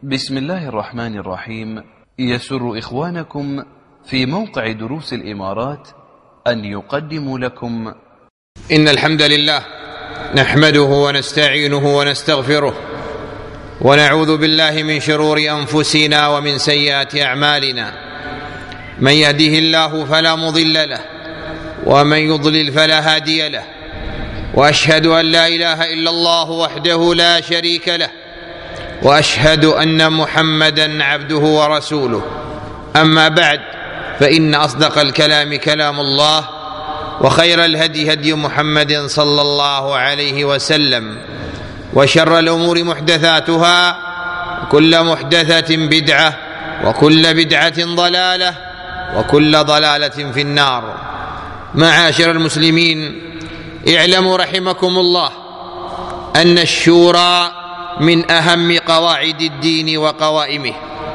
بسم الله الرحمن الرحيم. يسر إخوانكم في موقع دروس الإمارات أن يقدموا لكم إن الحمد لله نحمده ونستعينه ونستغفره ونعوذ بالله من شرور أنفسنا ومن سيئات أعمالنا. من يهده الله فلا مضل له ومن يضلل فلا هادي له، وأشهد أن لا إله إلا الله وحده لا شريك له، وأشهد أن محمدًا عبده ورسوله. أما بعد، فإن أصدق الكلام كلام الله، وخير الهدي هدي محمد صلى الله عليه وسلم، وشر الأمور محدثاتها، وكل محدثة بدعة، وكل بدعة ضلالة، وكل ضلالة في النار. معاشر المسلمين، اعلموا رحمكم الله أن الشورى من أهم قواعد الدين وقوائمه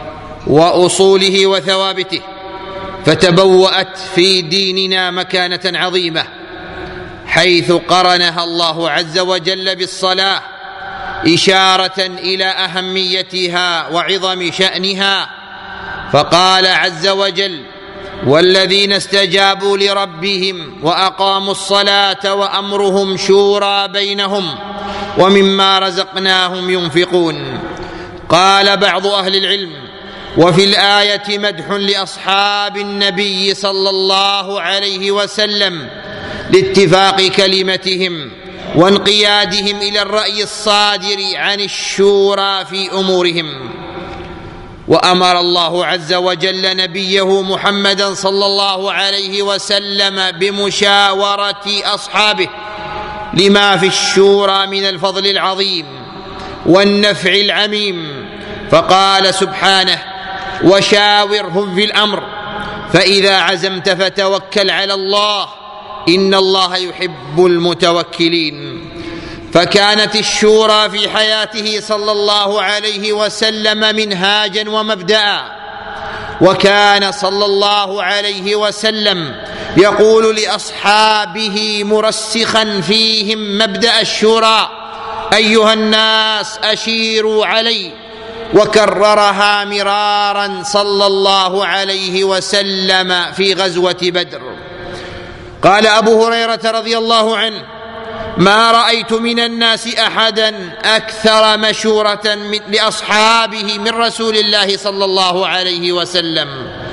وأصوله وثوابته، فتبوأت في ديننا مكانة عظيمة، حيث قرنها الله عز وجل بالصلاة إشارة إلى أهميتها وعظم شأنها، فقال عز وجل: والذين استجابوا لربهم وأقاموا الصلاة وأمرهم شورى بينهم ومما رزقناهم ينفقون. قال بعض أهل العلم: وفي الآية مدح لأصحاب النبي صلى الله عليه وسلم لاتفاق كلمتهم وانقيادهم إلى الرأي الصادر عن الشورى في أمورهم. وأمر الله عز وجل نبيه محمدا صلى الله عليه وسلم بمشاورة أصحابه لما في الشورى من الفضل العظيم والنفع العميم، فقال سبحانه: وشاورهم في الأمر فإذا عزمت فتوكل على الله إن الله يحب المتوكلين. فكانت الشورى في حياته صلى الله عليه وسلم منهاجا ومبدأ، وكان صلى الله عليه وسلم يقول لأصحابه مرسخا فيهم مبدأ الشورى: أيها الناس أشيروا علي، وكررها مرارا صلى الله عليه وسلم في غزوة بدر. قال أبو هريرة رضي الله عنه: ما رأيت من الناس أحدا أكثر مشورة لأصحابه من رسول الله صلى الله عليه وسلم.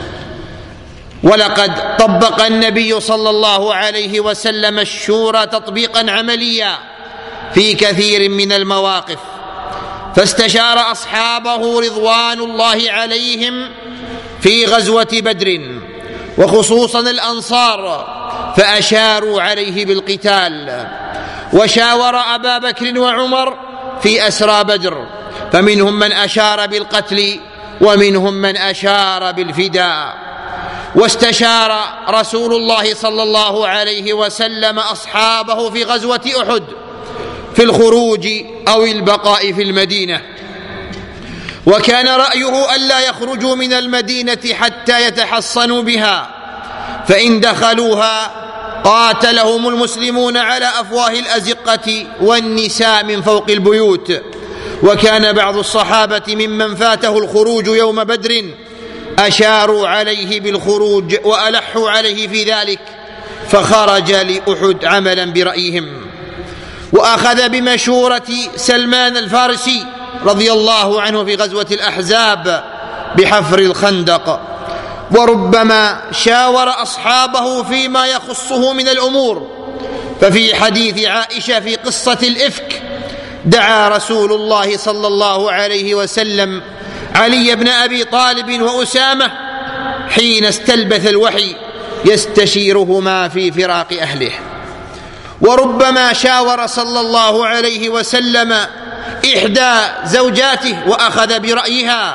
ولقد طبق النبي صلى الله عليه وسلم الشورى تطبيقا عمليا في كثير من المواقف، فاستشار أصحابه رضوان الله عليهم في غزوة بدر، وخصوصا الأنصار، فأشاروا عليه بالقتال. وشاور أبا بكر وعمر في أسرى بدر، فمنهم من أشار بالقتل ومنهم من أشار بالفداء. واستشار رسول الله صلى الله عليه وسلم أصحابه في غزوة أحد في الخروج أو البقاء في المدينة، وكان رأيه ألا يخرجوا من المدينة حتى يتحصنوا بها، فإن دخلوها قاتلهم المسلمون على أفواه الأزقة والنساء من فوق البيوت. وكان بعض الصحابة ممن فاته الخروج يوم بدر أشاروا عليه بالخروج وألحوا عليه في ذلك، فخرج لأحد عملا برأيهم. وأخذ بمشورة سلمان الفارسي رضي الله عنه في غزوة الأحزاب بحفر الخندق. وربما شاور أصحابه فيما يخصه من الأمور، ففي حديث عائشة في قصة الإفك دعا رسول الله صلى الله عليه وسلم علي بن أبي طالب وأسامة حين استلبث الوحي يستشيرهما في فراق أهله. وربما شاور صلى الله عليه وسلم إحدى زوجاته وأخذ برأيها،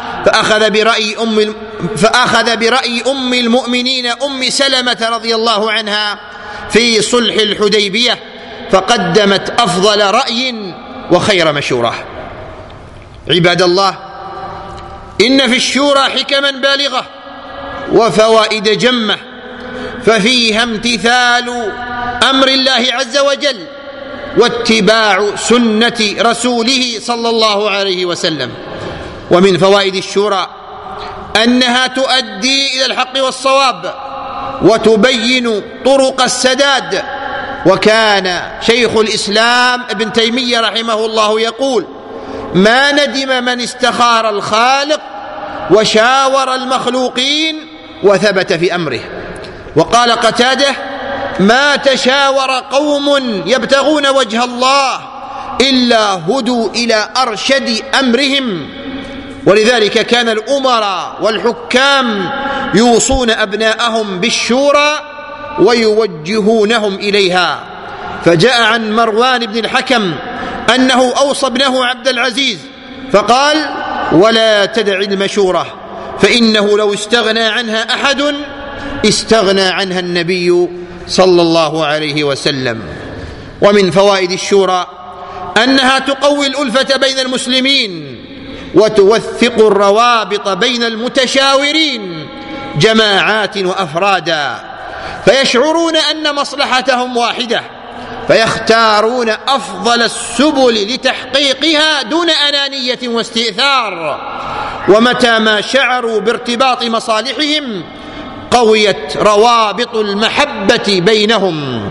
فأخذ برأي أم المؤمنين أم سلمة رضي الله عنها في صلح الحديبية، فقدمت أفضل رأي وخير مشورة. عباد الله، إن في الشورى حكما بالغة وفوائد جمة، ففيها امتثال أمر الله عز وجل واتباع سنة رسوله صلى الله عليه وسلم، ومن فوائد الشورى أنها تؤدي إلى الحق والصواب وتبين طرق السداد. وكان شيخ الإسلام ابن تيمية رحمه الله يقول: ما ندم من استخار الخالق وشاور المخلوقين وثبت في أمره. وقال قتادة: ما تشاور قوم يبتغون وجه الله إلا هدوا إلى أرشد أمرهم. ولذلك كان الأمراء والحكام يوصون أبناءهم بالشورى ويوجهونهم إليها. فجاء عن مروان بن الحكم أنه أوصى ابنه عبد العزيز فقال: ولا تدع المشورة، فإنه لو استغنى عنها أحد استغنى عنها النبي صلى الله عليه وسلم. ومن فوائد الشورى أنها تقوي الألفة بين المسلمين وتوثق الروابط بين المتشاورين جماعات وأفرادا، فيشعرون أن مصلحتهم واحدة فيختارون أفضل السبل لتحقيقها دون أنانية واستئثار. ومتى ما شعروا بارتباط مصالحهم قويت روابط المحبة بينهم.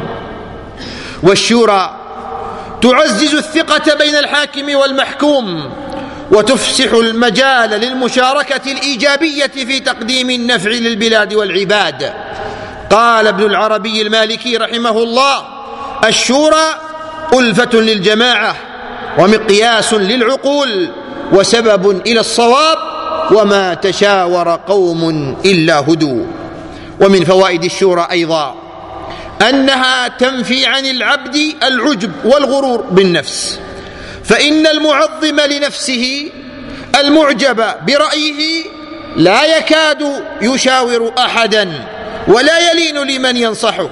والشورى تعزز الثقة بين الحاكم والمحكوم وتفسح المجال للمشاركة الإيجابية في تقديم النفع للبلاد والعباد. قال ابن العربي المالكي رحمه الله: الشورى ألفة للجماعة ومقياس للعقول وسبب إلى الصواب، وما تشاور قوم إلا هدوا. ومن فوائد الشورى أيضا أنها تنفي عن العبد العجب والغرور بالنفس، فإن المعظم لنفسه المعجب برأيه لا يكاد يشاور أحدا ولا يلين لمن ينصحه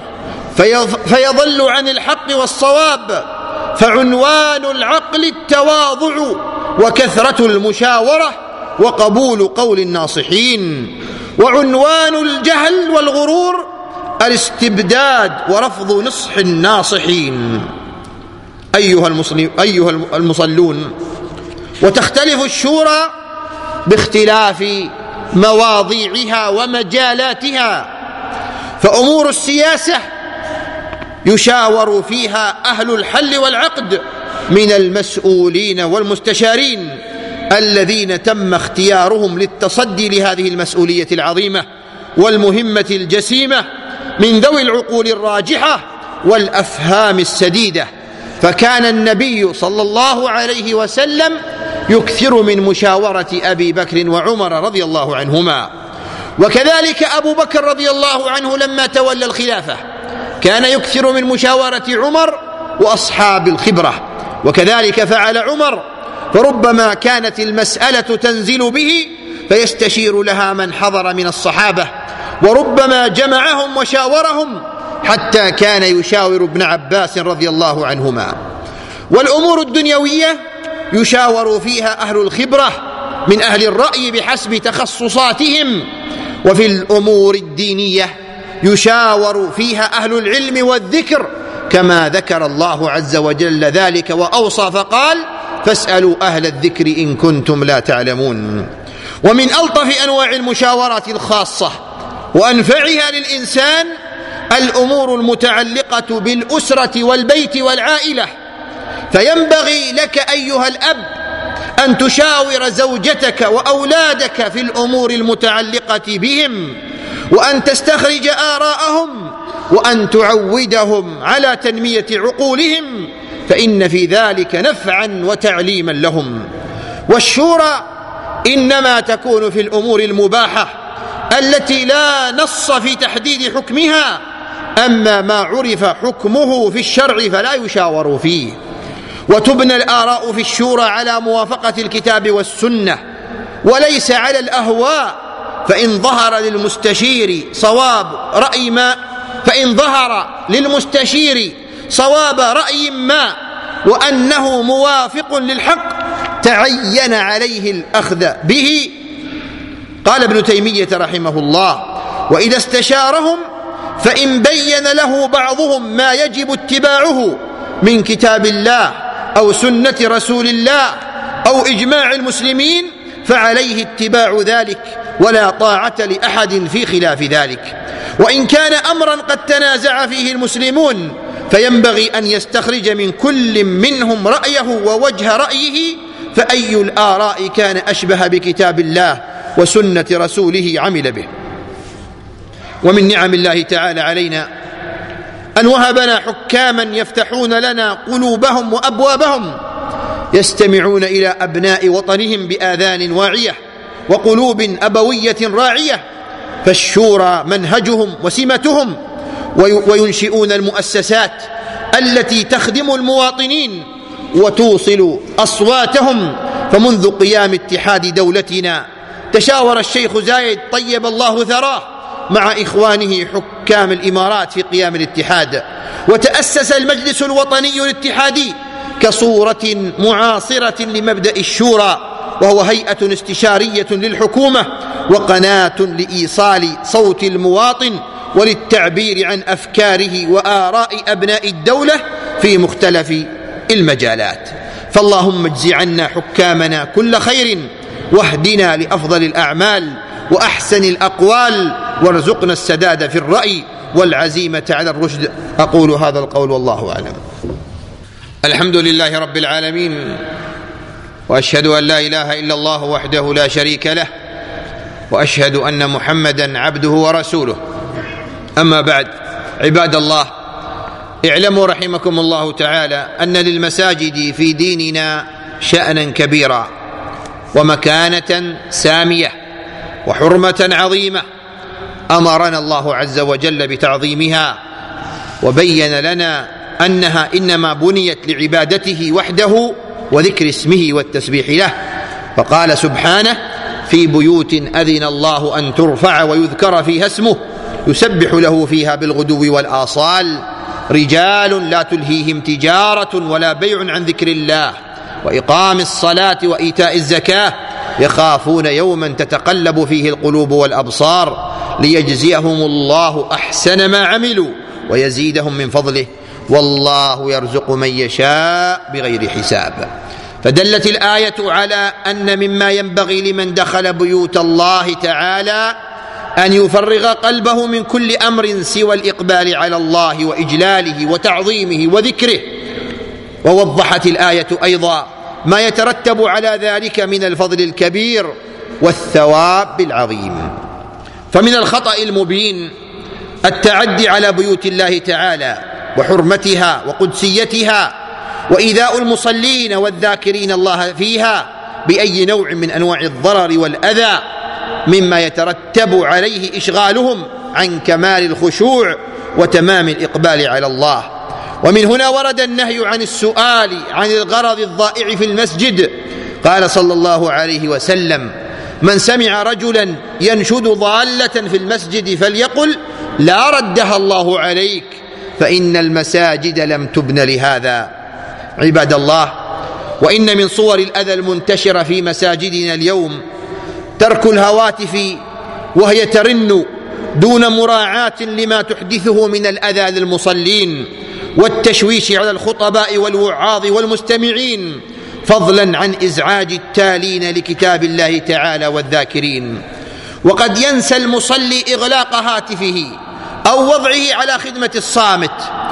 فيضل عن الحق والصواب. فعنوان العقل التواضع وكثرة المشاورة وقبول قول الناصحين، وعنوان الجهل والغرور الاستبداد ورفض نصح الناصحين. أيها المصلون، وتختلف الشورى باختلاف مواضيعها ومجالاتها، فأمور السياسة يشاور فيها أهل الحل والعقد من المسؤولين والمستشارين الذين تم اختيارهم للتصدي لهذه المسؤولية العظيمة والمهمة الجسيمة من ذوي العقول الراجحة والأفهام السديدة. فكان النبي صلى الله عليه وسلم يكثر من مشاورة أبي بكر وعمر رضي الله عنهما، وكذلك أبو بكر رضي الله عنه لما تولى الخلافة كان يكثر من مشاورة عمر وأصحاب الخبرة، وكذلك فعل عمر، فربما كانت المسألة تنزل به فيستشير لها من حضر من الصحابة، وربما جمعهم وشاورهم حتى كان يشاور ابن عباس رضي الله عنهما. والأمور الدنيوية يشاور فيها أهل الخبرة من أهل الرأي بحسب تخصصاتهم، وفي الأمور الدينية يشاور فيها أهل العلم والذكر كما ذكر الله عز وجل ذلك وأوصى فقال: فاسألوا أهل الذكر إن كنتم لا تعلمون. ومن ألطف أنواع المشاورات الخاصة وأنفعها للإنسان الأمور المتعلقة بالأسرة والبيت والعائلة، فينبغي لك أيها الأب أن تشاور زوجتك وأولادك في الأمور المتعلقة بهم، وأن تستخرج آراءهم، وأن تعودهم على تنمية عقولهم، فإن في ذلك نفعا وتعليما لهم. والشورى إنما تكون في الأمور المباحة التي لا نص في تحديد حكمها، أما ما عرف حكمه في الشرع فلا يشاور فيه. وتبنى الآراء في الشورى على موافقة الكتاب والسنة وليس على الأهواء، فإن ظهر للمستشير صواب رأي ما وأنه موافق للحق تعين عليه الأخذ به. قال ابن تيمية رحمه الله: وإذا استشارهم فإن بين له بعضهم ما يجب اتباعه من كتاب الله أو سنة رسول الله أو إجماع المسلمين فعليه اتباع ذلك ولا طاعة لأحد في خلاف ذلك. وإن كان أمرا قد تنازع فيه المسلمون فينبغي أن يستخرج من كل منهم رأيه ووجه رأيه، فأي الآراء كان أشبه بكتاب الله وسنة رسوله عمل به. ومن نعم الله تعالى علينا أن وهبنا حكاما يفتحون لنا قلوبهم وأبوابهم، يستمعون إلى أبناء وطنهم بآذان واعية وقلوب أبوية راعية، فالشورى منهجهم وسمتهم، وينشئون المؤسسات التي تخدم المواطنين وتوصل أصواتهم. فمنذ قيام اتحاد دولتنا تشاور الشيخ زايد طيب الله ثراه مع إخوانه حكام الإمارات في قيام الاتحاد، وتأسس المجلس الوطني الاتحادي كصورة معاصرة لمبدأ الشورى، وهو هيئة استشارية للحكومة وقناة لإيصال صوت المواطن وللتعبير عن أفكاره وآراء أبناء الدولة في مختلف المجالات. فاللهم اجز عنا حكامنا كل خير، واهدنا لأفضل الأعمال وأحسن الأقوال، وارزقنا السداد في الرأي والعزيمة على الرشد. أقول هذا القول والله أعلم. الحمد لله رب العالمين، وأشهد أن لا إله إلا الله وحده لا شريك له، وأشهد أن محمدا عبده ورسوله. أما بعد، عباد الله، اعلموا رحمكم الله تعالى أن للمساجد في ديننا شأنا كبيرا ومكانة سامية وحرمة عظيمة، أمرنا الله عز وجل بتعظيمها، وبين لنا أنها إنما بنيت لعبادته وحده وذكر اسمه والتسبيح له، فقال سبحانه: في بيوت أذن الله أن ترفع ويذكر فيها اسمه يسبح له فيها بالغدو والآصال، رجال لا تلهيهم تجارة ولا بيع عن ذكر الله وإقام الصلاة وإيتاء الزكاة يخافون يوما تتقلب فيه القلوب والأبصار ليجزيهم الله أحسن ما عملوا ويزيدهم من فضله والله يرزق من يشاء بغير حساب. فدلت الآية على أن مما ينبغي لمن دخل بيوت الله تعالى أن يفرغ قلبه من كل أمر سوى الإقبال على الله وإجلاله وتعظيمه وذكره. ووضحت الآية أيضا ما يترتب على ذلك من الفضل الكبير والثواب العظيم. فمن الخطأ المبين التعدي على بيوت الله تعالى وحرمتها وقدسيتها وإيذاء المصلين والذاكرين الله فيها بأي نوع من أنواع الضرر والأذى، مما يترتب عليه إشغالهم عن كمال الخشوع وتمام الإقبال على الله. ومن هنا ورد النهي عن السؤال عن الغرض الضائع في المسجد. قال صلى الله عليه وسلم: من سمع رجلا ينشد ضالة في المسجد فليقل: لا ردها الله عليك، فإن المساجد لم تبن لهذا. عباد الله، وإن من صور الأذى المنتشرة في مساجدنا اليوم ترك الهواتف وهي ترن دون مراعاة لما تحدثه من الأذى للمصلين والتشويش على الخطباء والوعاظ والمستمعين، فضلا عن إزعاج التالين لكتاب الله تعالى والذاكرين. وقد ينسى المصلي إغلاق هاتفه أو وضعه على خدمة الصامت،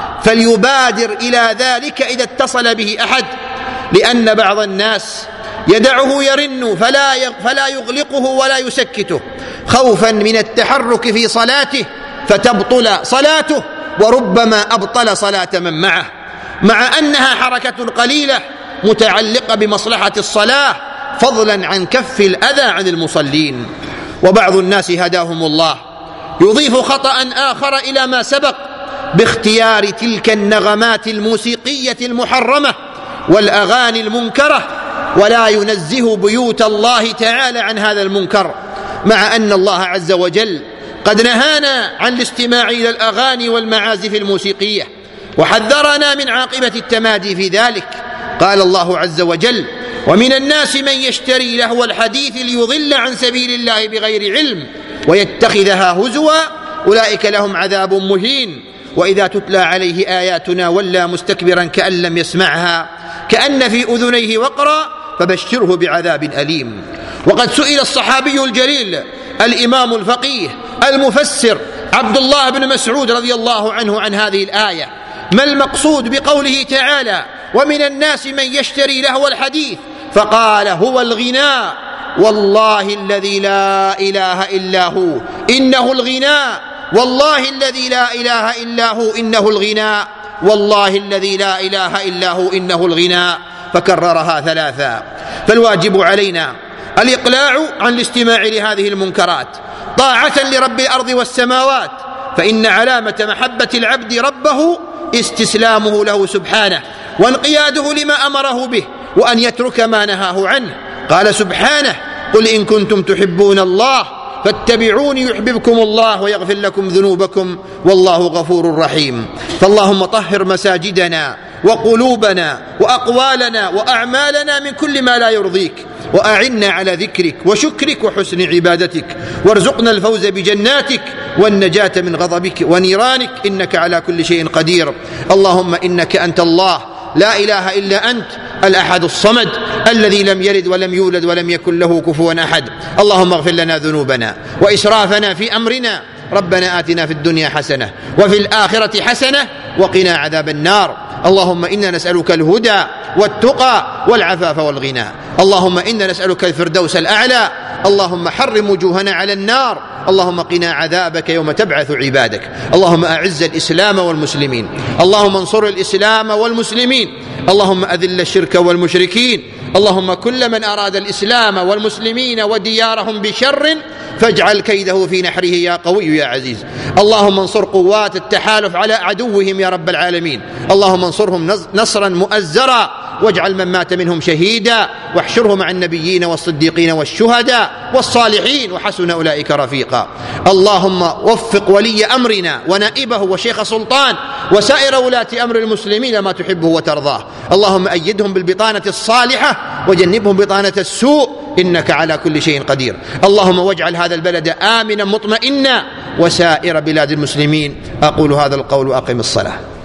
فليبادر إلى ذلك إذا اتصل به أحد، لأن بعض الناس يدعه يرن فلا يغلقه ولا يسكته خوفا من التحرك في صلاته فتبطل صلاته، وربما أبطل صلاة من معه، مع أنها حركة قليلة متعلقة بمصلحة الصلاة، فضلا عن كف الأذى عن المصلين. وبعض الناس هداهم الله يضيف خطأ آخر إلى ما سبق باختيار تلك النغمات الموسيقية المحرمة والأغاني المنكرة، ولا ينزه بيوت الله تعالى عن هذا المنكر، مع أن الله عز وجل قد نهانا عن الاستماع إلى الأغاني والمعازف الموسيقية وحذرنا من عاقبة التمادي في ذلك. قال الله عز وجل: ومن الناس من يشتري لهو الحديث ليضل عن سبيل الله بغير علم ويتخذها هزوا أولئك لهم عذاب مهين. وإذا تتلى عليه آياتنا ولى مستكبرا كأن لم يسمعها كأن في أذنيه وقرا فبشره بعذاب أليم. وقد سئل الصحابي الجليل الإمام الفقيه المفسر عبد الله بن مسعود رضي الله عنه عن هذه الآية: ما المقصود بقوله تعالى: ومن الناس من يشتري لهو الحديث؟ فقال: هو الغناء، والله الذي لا إله إلا هو إنه الغناء، والله الذي لا إله إلا هو إنه الغناء، والله الذي لا إله إلا هو إنه الغناء، فكررها ثلاثا. فالواجب علينا الإقلاع عن الاستماع لهذه المنكرات طاعة لرب الأرض والسماوات، فإن علامة محبة العبد ربه استسلامه له سبحانه وانقياده لما أمره به، وأن يترك ما نهاه عنه. قال سبحانه: قل إن كنتم تحبون الله فاتبعوني يحببكم الله ويغفر لكم ذنوبكم والله غفور رحيم. فاللهم طهر مساجدنا وقلوبنا وأقوالنا وأعمالنا من كل ما لا يرضيك، وأعنا على ذكرك وشكرك وحسن عبادتك، وارزقنا الفوز بجناتك والنجاة من غضبك ونيرانك، إنك على كل شيء قدير. اللهم إنك أنت الله لا إله إلا أنت الأحد الصمد الذي لم يلد ولم يولد ولم يكن له كفوا أحد. اللهم اغفر لنا ذنوبنا وإسرافنا في أمرنا، ربنا آتنا في الدنيا حسنة وفي الآخرة حسنة وقنا عذاب النار. اللهم إنا نسألك الهدى والتقى والعفاف والغنى. اللهم إنا نسألك الفردوس الأعلى. اللهم حرم وجوهنا على النار. اللهم قنا عذابك يوم تبعث عبادك. اللهم أعز الإسلام والمسلمين. اللهم انصر الإسلام والمسلمين. اللهم أذل الشرك والمشركين. اللهم كل من أراد الإسلام والمسلمين وديارهم بشر فاجعل كيده في نحره يا قوي يا عزيز. اللهم انصر قوات التحالف على عدوهم يا رب العالمين. اللهم انصرهم نصرا مؤزرا، واجعل من مات منهم شهيدا، واحشره مع النبيين والصديقين والشهداء والصالحين وحسن أولئك رفيقا. اللهم وفق ولي أمرنا ونائبه وشيخ سلطان وسائر ولاة أمر المسلمين ما تحبه وترضاه. اللهم أيدهم بالبطانة الصالحة وجنبهم بطانة السوء، إنك على كل شيء قدير. اللهم واجعل هذا البلد آمنا مطمئنا وسائر بلاد المسلمين. أقول هذا القول وأقم الصلاة.